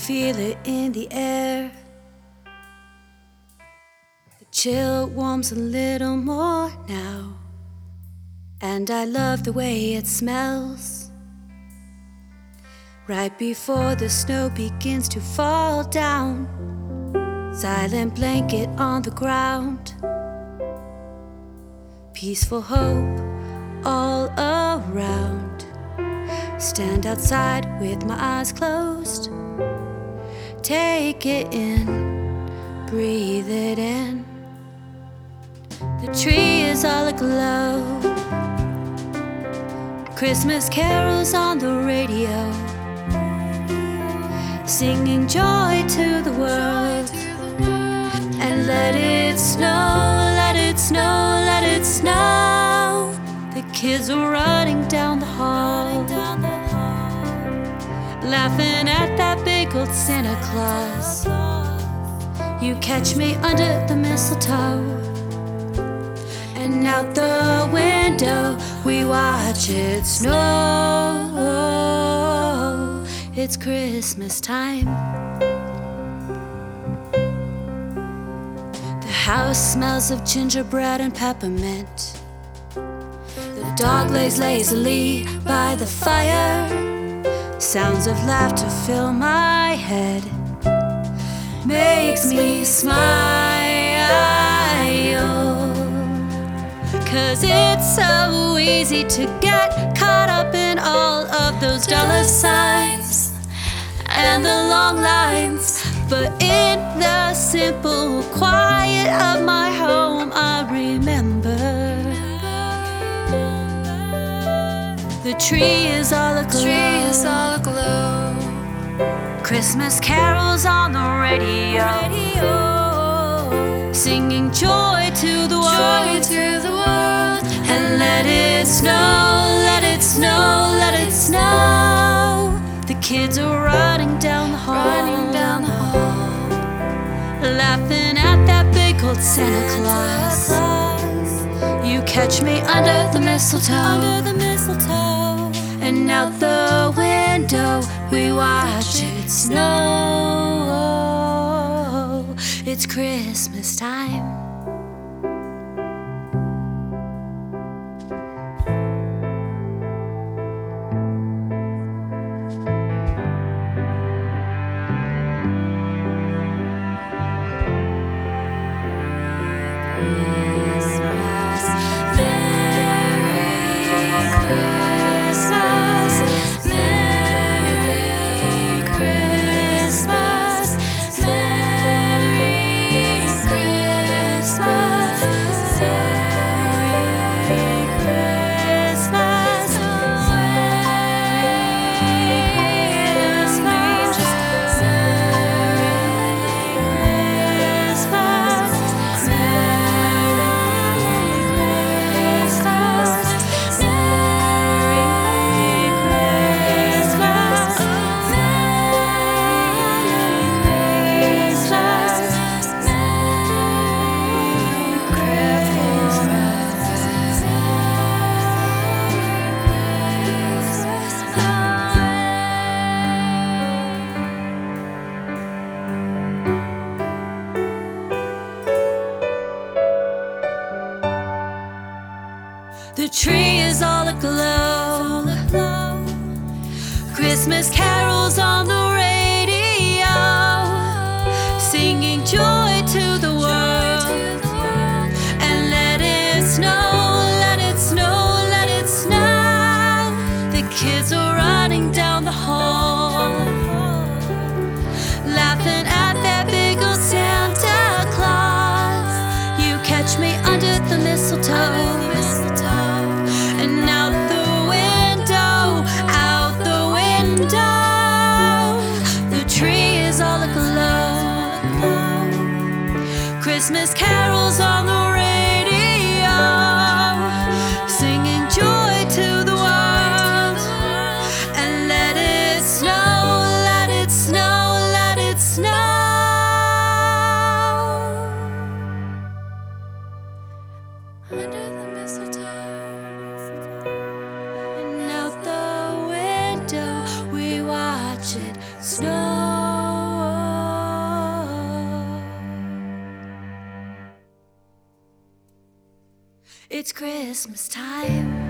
feel it in the air. The chill warms a little more now, and I love the way it smells. Right before the snow begins to fall down, silent blanket on the ground, peaceful hope all around. Stand outside with my eyes closed, take it in, breathe it in. The tree is all aglow, Christmas carols on the radio, singing joy to the world. And let it snow, let it snow, let it snow. The kids are running down the hall, laughing at that big old Santa Claus. You catch me under the mistletoe, and out the window we watch it snow. It's Christmas time. The house smells of gingerbread and peppermint. The dog lays lazily by the fire. Sounds of laughter fill my head, makes me smile. 'Cause it's so easy to get caught up in all of those dollar signs and the long lines. But in the simple quiet of my home, I remember the tree is all aglow. Christmas carols on the radio, singing joy to the world. And let it snow, let it snow, let it snow. The kids are running down the hall, laughing at that big old Santa Claus. You catch me under the mistletoe, and out the window we watch it snow. It's Christmas time. The tree is all aglow, Christmas carols on the radio, singing joy to the world. And let it snow, let it snow, let it snow. The kids are running down the hall, laughing at that big old Santa Claus. You catch me under the mistletoe, and out the window, the tree is all aglow. Christmas carols on the radio, singing joy to the world. And let it snow, let it snow, let it snow. Under the mistletoe. And out the window we watch it snow. Christmas time.